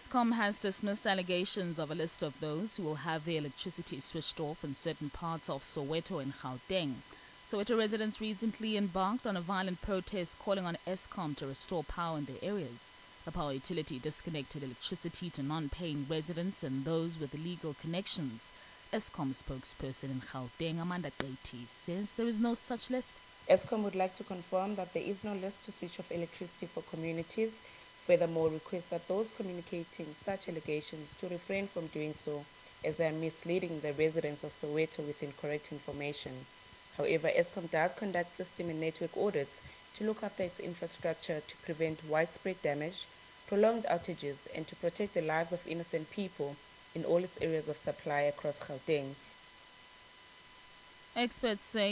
Eskom has dismissed allegations of a list of those who will have their electricity switched off in certain parts of Soweto and Gauteng. Soweto residents recently embarked on a violent protest calling on Eskom to restore power in their areas. The power utility disconnected electricity to non-paying residents and those with illegal connections. Eskom spokesperson in Gauteng, Amanda Qeti, says there is no such list. Eskom would like to confirm that there is no list to switch off electricity for communities. Furthermore, request that those communicating such allegations to refrain from doing so, as they are misleading the residents of Soweto with incorrect information. However, Eskom does conduct system and network audits to look after its infrastructure to prevent widespread damage, prolonged outages, and to protect the lives of innocent people in all its areas of supply across Gauteng. Experts say